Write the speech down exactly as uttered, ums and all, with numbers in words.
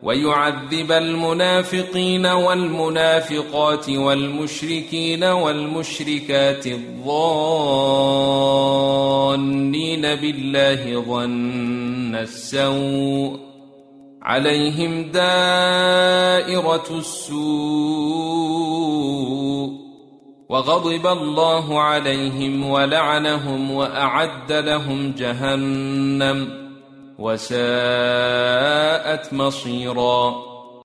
ويعذب المنافقين والمنافقات والمشركين والمشركات الظانين بالله ظن السوء عليهم دائرة السوء وغضب الله عليهم ولعنهم وأعد لهم جهنم وساءت مصيرا.